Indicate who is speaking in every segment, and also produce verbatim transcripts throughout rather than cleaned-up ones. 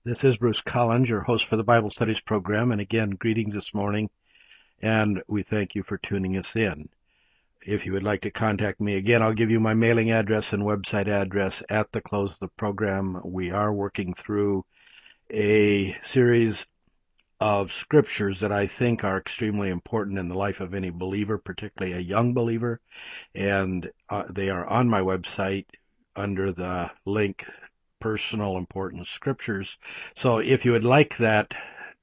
Speaker 1: This is Bruce Collins, your host for the Bible Studies program. And again, greetings this morning, and we thank you for tuning us in. If you would like to contact me again, I'll give you my mailing address and website address at the close of the program. We are working through a series of scriptures that I think are extremely important in the life of any believer, particularly a young believer, and uh, they are on my website under the link Personal Important Scriptures. So if you would like that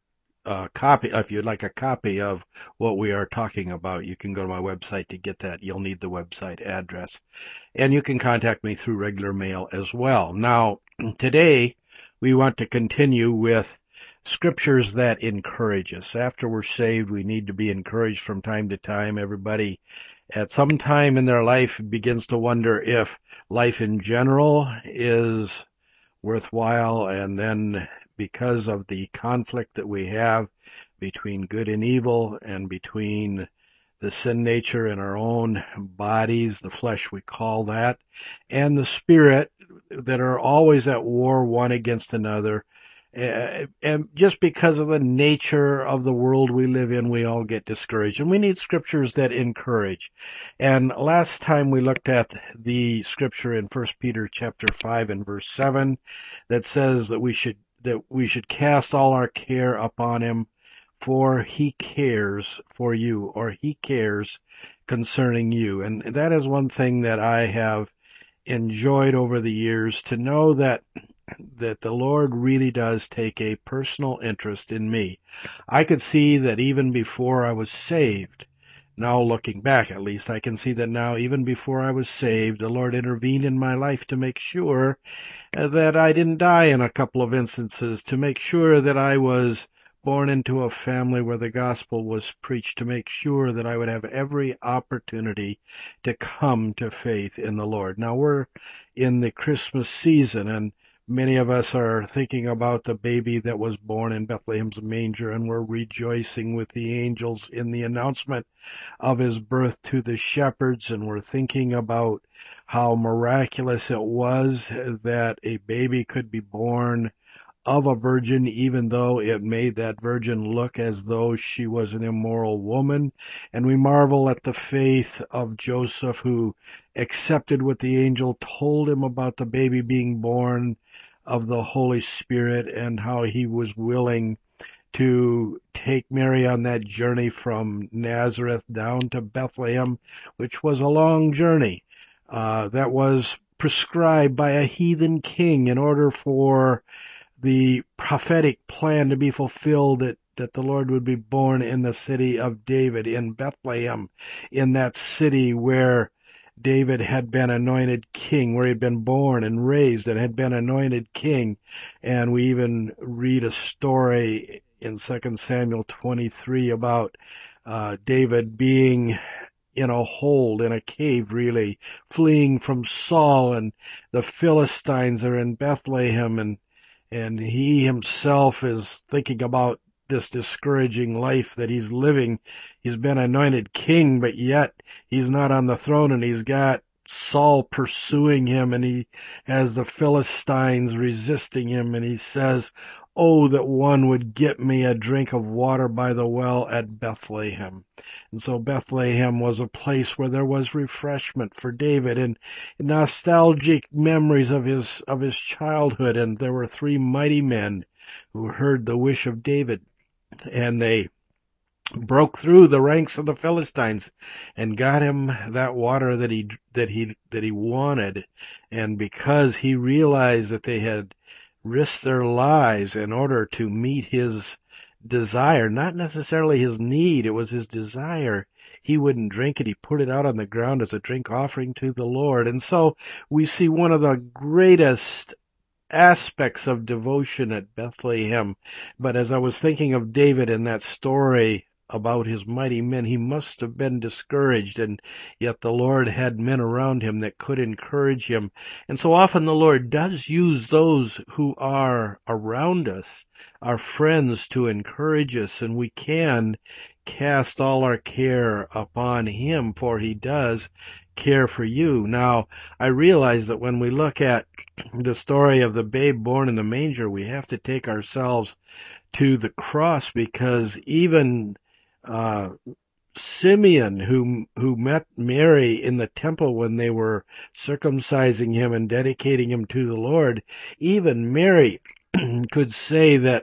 Speaker 1: uh, copy, if you'd like a copy of what we are talking about, you can go to my website to get that. You'll need the website address. And you can contact me through regular mail as well. Now, today we want to continue with scriptures that encourage us. After we're saved, we need to be encouraged from time to time. Everybody at some time in their life begins to wonder if life in general is worthwhile, and then because of the conflict that we have between good and evil and between the sin nature in our own bodies, the flesh we call that, and the spirit, that are always at war one against another. Uh, and just because of the nature of the world we live in, we all get discouraged. And we need scriptures that encourage. And last time we looked at the scripture in First Peter chapter five and verse seven that says that we should that we should cast all our care upon him, for he cares for you, or he cares concerning you. And that is one thing that I have enjoyed over the years, to know that that the Lord really does take a personal interest in me. I could see that even before I was saved. Now looking back, at least, I can see that now, even before I was saved, the Lord intervened in my life to make sure that I didn't die in a couple of instances, to make sure that I was born into a family where the gospel was preached, to make sure that I would have every opportunity to come to faith in the Lord. Now we're in the Christmas season, and many of us are thinking about the baby that was born in Bethlehem's manger, and we're rejoicing with the angels in the announcement of his birth to the shepherds, and we're thinking about how miraculous it was that a baby could be born of a virgin, even though it made that virgin look as though she was an immoral woman. And we marvel at the faith of Joseph, who accepted what the angel told him about the baby being born of the Holy Spirit, and how he was willing to take Mary on that journey from Nazareth down to Bethlehem, which was a long journey. Uh, that was prescribed by a heathen king in order for the prophetic plan to be fulfilled, that, that the Lord would be born in the city of David, in Bethlehem, in that city where David had been anointed king, where he had been born and raised and had been anointed king. And we even read a story in Second Samuel twenty-three about uh, David being in a hold, in a cave really, fleeing from Saul, and the Philistines are in Bethlehem, and and he himself is thinking about this discouraging life that he's living. He's been anointed king, but yet he's not on the throne, and he's got Saul pursuing him, and he has the Philistines resisting him, and he says, "Oh, that one would get me a drink of water by the well at Bethlehem." And so Bethlehem was a place where there was refreshment for David, and nostalgic memories of his of his childhood. And there were three mighty men who heard the wish of David, and they broke through the ranks of the Philistines and got him that water that he that he that he wanted. And because he realized that they had risked their lives in order to meet his desire, not necessarily his need, it was his desire, he wouldn't drink it. He put it out on the ground as a drink offering to the Lord. And so we see one of the greatest aspects of devotion at Bethlehem. But as I was thinking of David in that story about his mighty men, he must have been discouraged, and yet the Lord had men around him that could encourage him. And so often the Lord does use those who are around us, our friends, to encourage us, and we can cast all our care upon him, for he does care for you. Now, I realize that when we look at the story of the babe born in the manger, we have to take ourselves to the cross, because even uh, Simeon, who who met Mary in the temple when they were circumcising him and dedicating him to the Lord, even Mary could say that,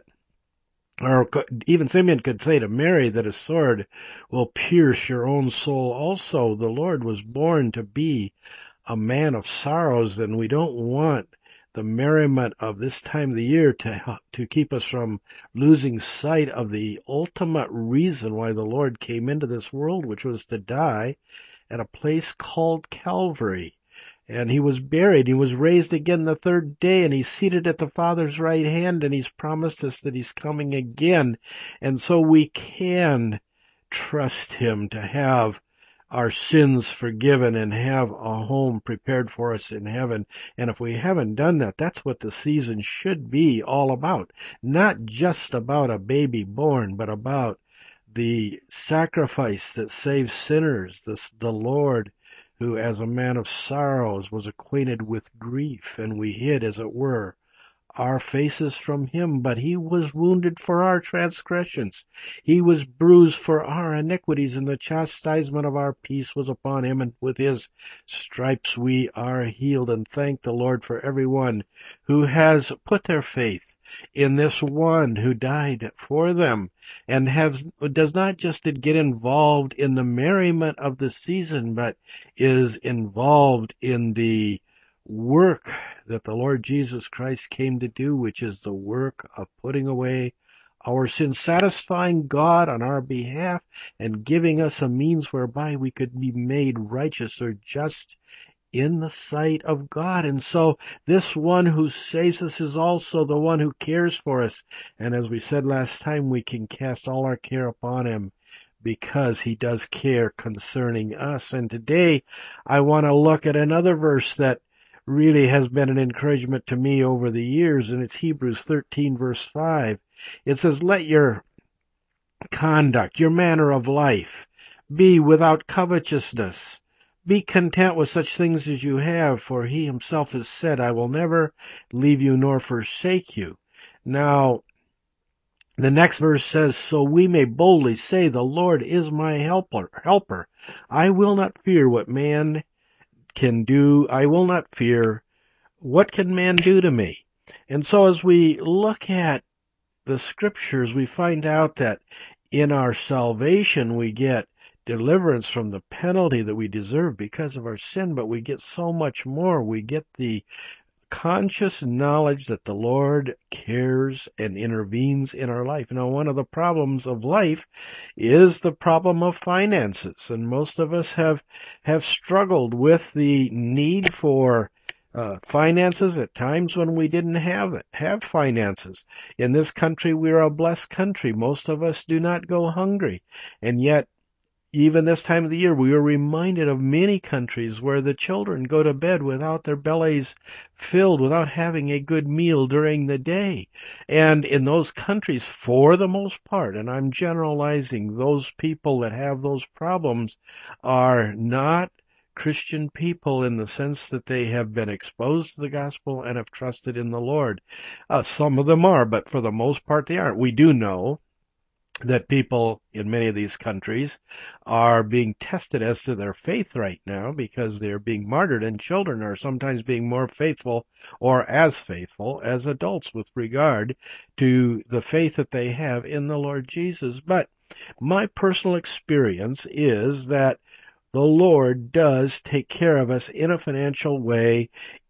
Speaker 1: or even Simeon could say to Mary that a sword will pierce your own soul also. The Lord was born to be a man of sorrows, and we don't want the merriment of this time of the year to to keep us from losing sight of the ultimate reason why the Lord came into this world, which was to die at a place called Calvary. And he was buried. He was raised again the third day, and he's seated at the Father's right hand, and he's promised us that he's coming again. And so we can trust him to have our sins forgiven and have a home prepared for us in heaven. And if we haven't done that, that's what the season should be all about. Not just about a baby born, but about the sacrifice that saves sinners, the, the Lord who, as a man of sorrows, was acquainted with grief, and we hid, as it were, our faces from him, but he was wounded for our transgressions. He was bruised for our iniquities, and the chastisement of our peace was upon him, and with his stripes we are healed. And thank the Lord for everyone who has put their faith in this one who died for them, and has, does not just get involved in the merriment of the season, but is involved in the work that the Lord Jesus Christ came to do, which is the work of putting away our sins, satisfying God on our behalf, and giving us a means whereby we could be made righteous or just in the sight of God. And so this one who saves us is also the one who cares for us. And as we said last time, we can cast all our care upon him, because he does care concerning us. And today I want to look at another verse that really has been an encouragement to me over the years, and it's Hebrews thirteen, verse five. It says, let your conduct, your manner of life, be without covetousness. Be content with such things as you have, for he himself has said, I will never leave you nor forsake you. Now, the next verse says, so we may boldly say, the Lord is my helper. helper. I will not fear what man can do. I will not fear. What can man do to me? And so as we look at the scriptures, we find out that in our salvation we get deliverance from the penalty that we deserve because of our sin, but we get so much more. We get the conscious knowledge that the Lord cares and intervenes in our life. Now, one of the problems of life is the problem of finances, and most of us have have struggled with the need for uh, finances at times when we didn't have it, have finances. In this country, we're a blessed country. Most of us do not go hungry, and yet even this time of the year, we are reminded of many countries where the children go to bed without their bellies filled, without having a good meal during the day. And in those countries, for the most part, and I'm generalizing, those people that have those problems are not Christian people in the sense that they have been exposed to the gospel and have trusted in the Lord. Uh, some of them are, but for the most part they aren't. We do know that people in many of these countries are being tested as to their faith right now because they're being martyred, and children are sometimes being more faithful or as faithful as adults with regard to the faith that they have in the Lord Jesus. But my personal experience is that the Lord does take care of us in a financial way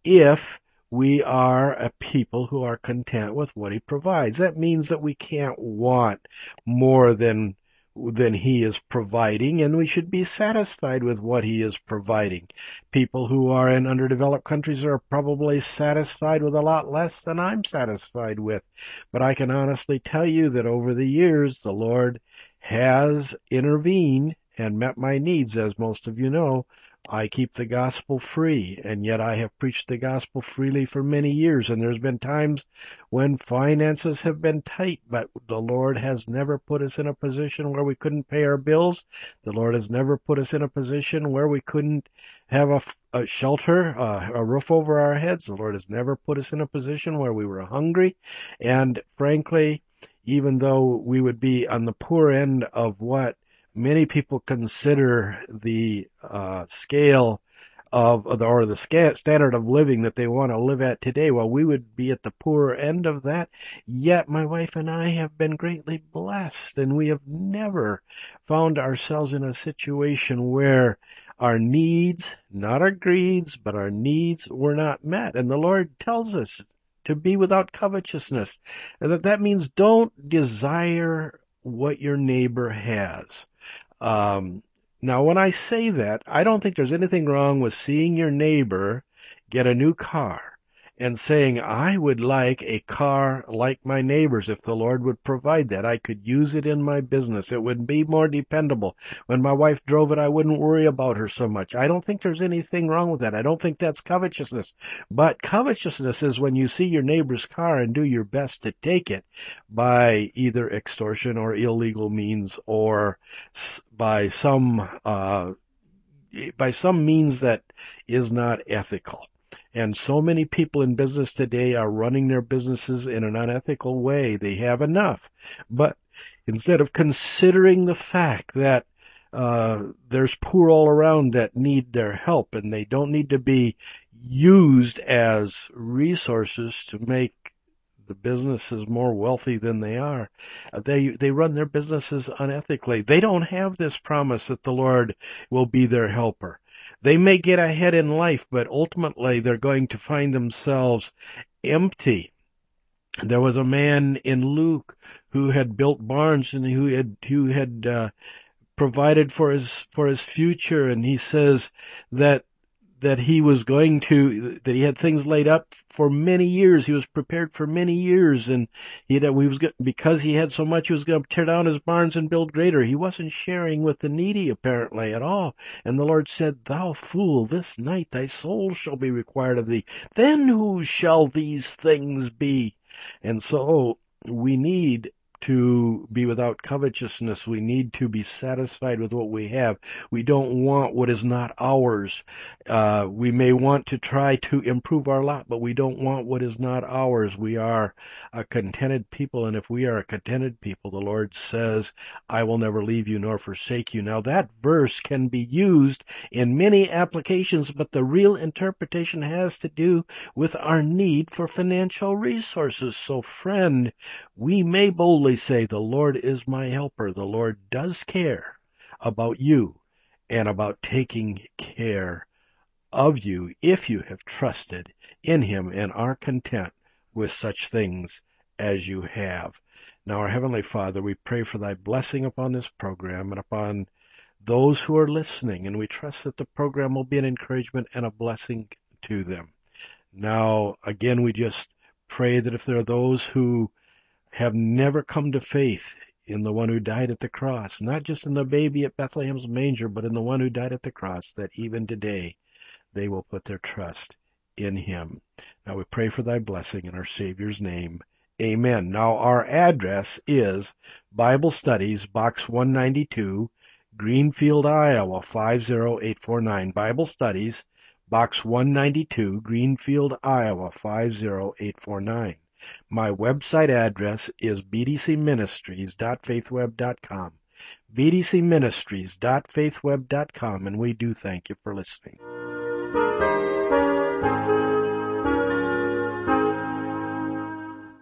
Speaker 1: if we are a people who are content with what he provides. That means that we can't want more than than he is providing, and we should be satisfied with what he is providing. People who are in underdeveloped countries are probably satisfied with a lot less than I'm satisfied with. But I can honestly tell you that over the years, the Lord has intervened and met my needs, as most of you know, I keep the gospel free, and yet I have preached the gospel freely for many years, and there's been times when finances have been tight, but the Lord has never put us in a position where we couldn't pay our bills. The Lord has never put us in a position where we couldn't have a, a shelter, uh, a roof over our heads. The Lord has never put us in a position where we were hungry, and frankly, even though we would be on the poor end of what many people consider the uh, scale of, or the standard of living that they want to live at today, while we would be at the poorer end of that, yet my wife and I have been greatly blessed, and we have never found ourselves in a situation where our needs, not our greeds, but our needs were not met. And the Lord tells us to be without covetousness. And that that means don't desire what your neighbor has. Um, now, when I say that, I don't think there's anything wrong with seeing your neighbor get a new car and saying, I would like a car like my neighbor's if the Lord would provide that. I could use it in my business. It would be more dependable. When my wife drove it, I wouldn't worry about her so much. I don't think there's anything wrong with that. I don't think that's covetousness. But covetousness is when you see your neighbor's car and do your best to take it by either extortion or illegal means, or by some uh, by some means that is not ethical. And so many people in business today are running their businesses in an unethical way. They have enough. But instead of considering the fact that uh, there's poor all around that need their help, and they don't need to be used as resources to make the businesses more wealthy than they are, they they run their businesses unethically. They don't have this promise that the Lord will be their helper. They may get ahead in life, but ultimately they're going to find themselves empty. There was a man in Luke who had built barns and who had who had uh, provided for his for his future, and he says that that he was going to, that he had things laid up for many years. He was prepared for many years, and he had, we was, because he had so much, he was going to tear down his barns and build greater. He wasn't sharing with the needy, apparently, at all. And the Lord said, Thou fool, this night thy soul shall be required of thee. Then whose shall these things be? And so we need to be without covetousness. We need to be satisfied with what we have. We don't want what is not ours. Uh, we may want to try to improve our lot, but we don't want what is not ours. We are a contented people, and if we are a contented people, the Lord says, I will never leave you nor forsake you. Now that verse can be used in many applications, but the real interpretation has to do with our need for financial resources. So friend, we may boldly say, the Lord is my helper. The Lord does care about you and about taking care of you if you have trusted in Him and are content with such things as you have. Now, our Heavenly Father, we pray for Thy blessing upon this program and upon those who are listening, and we trust that the program will be an encouragement and a blessing to them. Now, again, we just pray that if there are those who have never come to faith in the one who died at the cross, not just in the baby at Bethlehem's manger, but in the one who died at the cross, that even today they will put their trust in Him. Now we pray for Thy blessing in our Savior's name. Amen. Now our address is Bible Studies, Box one ninety-two, Greenfield, Iowa, five zero eight four nine. Bible Studies, Box one ninety-two, Greenfield, Iowa, five zero eight four nine. My website address is b d c ministries dot faithweb dot com. b d c ministries dot faithweb dot com, and we do thank you for listening.